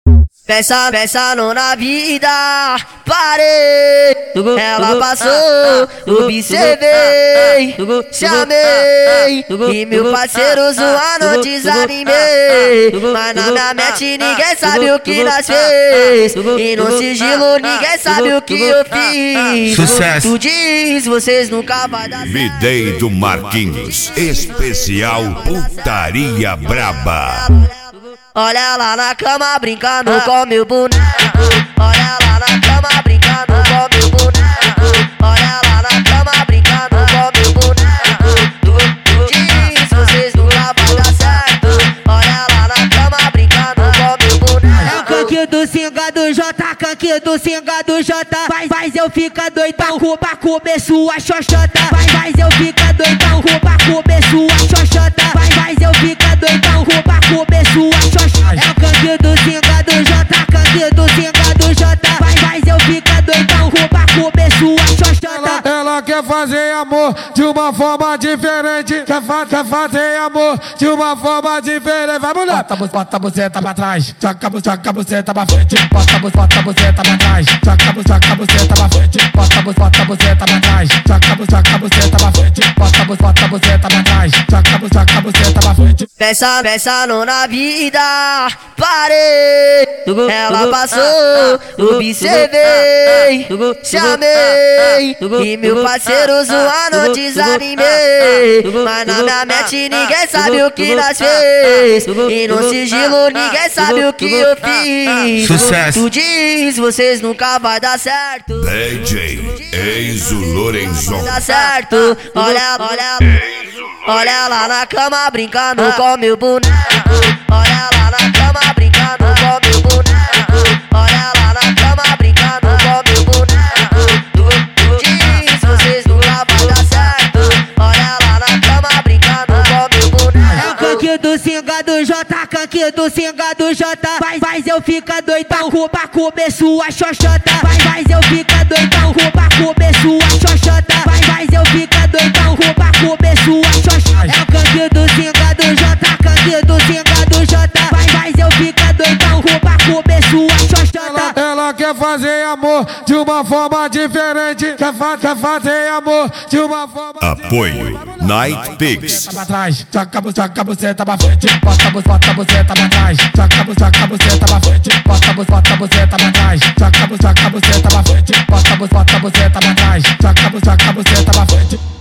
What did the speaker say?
Pensando na vida, parei. Ela passou, observei, chamei. E meu parceiro zoando, desanimei. Mas na minha mente ninguém sabe o que nós fez. E no sigilo ninguém sabe o que eu fiz. Sucesso. Tu diz, vocês nunca vai dar certo. Me-Day do Marquinhos, especial Putaria Braba. Olha lá na cama brincando com meu boneco. Olha lá na cama brincando com meu boneco. Olha lá na cama brincando com meu boneco. Diz, vocês nunca vai dar certo. Olha lá na cama brincando com meu boneco. É o canque do Singa do J, canque do Singa do J. Faz eu ficar doidão pra comer sua xoxota. Faz eu ficar doidão pra comer sua xoxota. Faz eu ficar doidão pra comer sua xoxota. É o canque do Singa do J, canque do Singa do J. Faz eu ficar doidão pra comer sua xoxota. Ela quer fazer amor de uma forma diferente. Quer fazer amor de uma forma diferente. Vai, mulher! Bota a buceta pra trás. Joga a buceta pra frente. Bota a buceta pra trás. Joga a buceta pra frente. Bota a buceta pra trás. Joga a buceta pra frente. Bota a buceta pra trás. Joga a buceta pra frente. Pensando na vida, parei. Ela passou, observei, chamei. E meu parceiro zoando, desanimei. Mas na minha mente ninguém sabe o que nós fez. E no sigilo ninguém sabe o que eu fiz. Sucesso. Tu diz, vocês nunca vai dar certo. DJ Enzo Lorenzon. Dá certo, olha lá na cama brincando com meu boneco. Olha lá na cama brincando com meu boneco. Olha lá na cama brincando com meu boneco. Diz, vocês nunca vai dar certo. Olha lá na cama brincando com meu boneco. É o canque do Singa do J, canque do Singa do J. Faz eu ficar doidão pra comer sua xoxota. Faz eu ficar doidão pra comer sua xoxota. Faz eu ficar doidão pra comer sua xoxota. É o canque do Singa do J, canque do Singa do J. Faz eu ficar doidão pra comer sua xoxota. Ela quer fazer amor de uma forma diferente. Quer fazer amor de uma forma Apoio Night Pigs. pra trás. Joga a buceta pra frente. Bota a buceta pra trás. Joga a buceta pra frente. Bota a buceta pra trás. Joga a buceta pra frente. Bota a buceta pra trás. Joga a buceta pra frente.